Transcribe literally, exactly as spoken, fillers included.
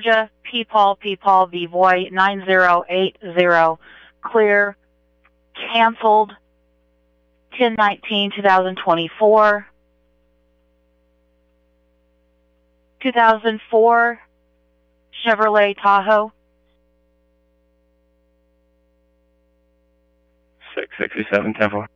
Georgia, P. Paul, P. Paul, V. Boy, nine zero eight zero, clear, canceled, ten nineteen twenty twenty-four. two thousand four Chevrolet Tahoe. six sixty-seven, ten four.